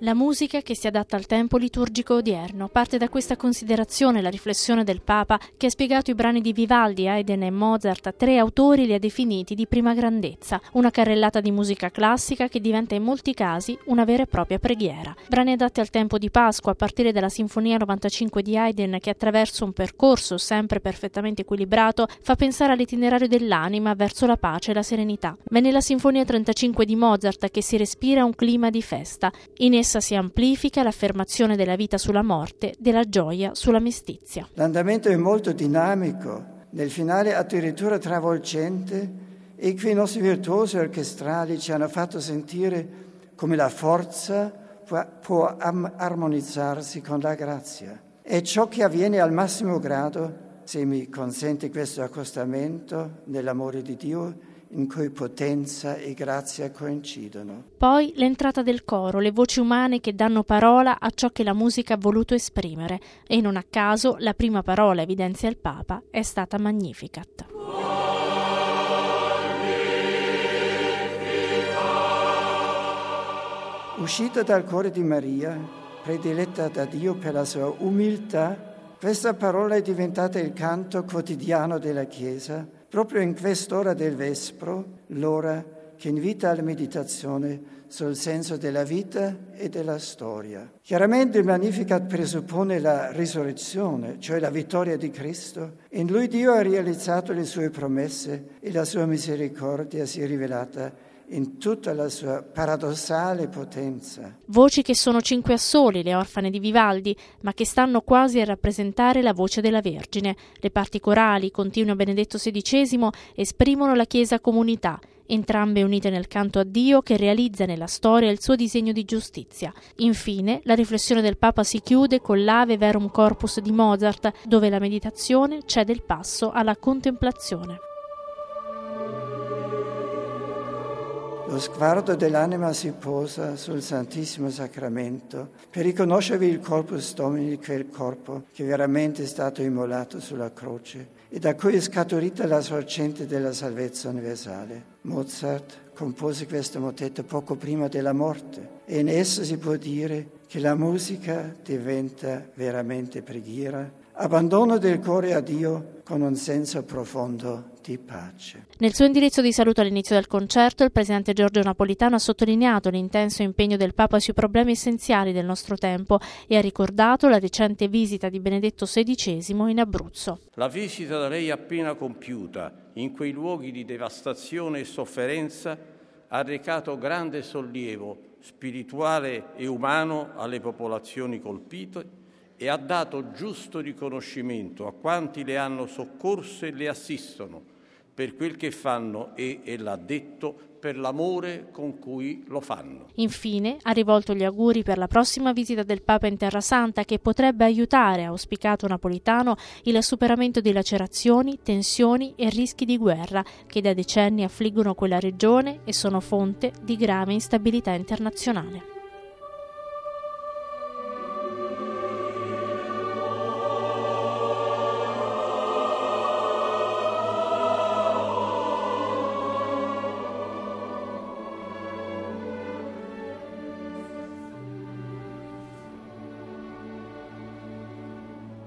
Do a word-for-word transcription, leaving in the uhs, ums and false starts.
La musica che si adatta al tempo liturgico odierno. Parte da questa considerazione la riflessione del Papa, che ha spiegato i brani di Vivaldi, Haydn e Mozart, tre autori li ha definiti di prima grandezza, una carrellata di musica classica che diventa in molti casi una vera e propria preghiera. Brani adatti al tempo di Pasqua, a partire dalla Sinfonia novantacinque di Haydn, che attraverso un percorso sempre perfettamente equilibrato fa pensare all'itinerario dell'anima verso la pace e la serenità. Ma è nella Sinfonia trentacinque di Mozart che si respira un clima di festa. In essa si amplifica l'affermazione della vita sulla morte, della gioia sulla mestizia. L'andamento è molto dinamico, nel finale addirittura travolgente, e qui i nostri virtuosi orchestrali ci hanno fatto sentire come la forza può, può am- armonizzarsi con la grazia. È ciò che avviene al massimo grado, se mi consente questo accostamento, nell'amore di Dio, in cui potenza e grazia coincidono. Poi l'entrata del coro, le voci umane che danno parola a ciò che la musica ha voluto esprimere, e non a caso la prima parola, evidenzia il Papa, è stata Magnificat. Uscita dal cuore di Maria, prediletta da Dio per la sua umiltà, questa parola è diventata il canto quotidiano della Chiesa, proprio in quest'ora del Vespro, l'ora che invita alla meditazione sul senso della vita e della storia. Chiaramente il Magnificat presuppone la risurrezione, cioè la vittoria di Cristo. In Lui Dio ha realizzato le sue promesse e la sua misericordia si è rivelata in tutta la sua paradossale potenza. Voci che sono cinque assoli, le orfane di Vivaldi, ma che stanno quasi a rappresentare la voce della Vergine. Le parti corali, continua Benedetto sedicesimo, esprimono la Chiesa comunità, entrambe unite nel canto a Dio che realizza nella storia il suo disegno di giustizia. Infine, la riflessione del Papa si chiude con l'Ave Verum Corpus di Mozart, dove la meditazione cede il passo alla contemplazione. Lo sguardo dell'anima si posa sul Santissimo Sacramento per riconoscervi il Corpus Domini, quel corpo che veramente è stato immolato sulla croce e da cui è scaturita la sorgente della salvezza universale. Mozart compose questo motetto poco prima della morte e in esso si può dire che la musica diventa veramente preghiera, abbandono del cuore a Dio con un senso profondo di pace. Nel suo indirizzo di saluto all'inizio del concerto, il presidente Giorgio Napolitano ha sottolineato l'intenso impegno del Papa sui problemi essenziali del nostro tempo e ha ricordato la recente visita di Benedetto sedicesimo in Abruzzo. La visita da lei appena compiuta in quei luoghi di devastazione e sofferenza ha recato grande sollievo spirituale e umano alle popolazioni colpite e ha dato giusto riconoscimento a quanti le hanno soccorse e le assistono per quel che fanno e, e l'ha detto, per l'amore con cui lo fanno. Infine ha rivolto gli auguri per la prossima visita del Papa in Terra Santa che potrebbe aiutare, ha auspicato Napolitano, il superamento di lacerazioni, tensioni e rischi di guerra che da decenni affliggono quella regione e sono fonte di grave instabilità internazionale.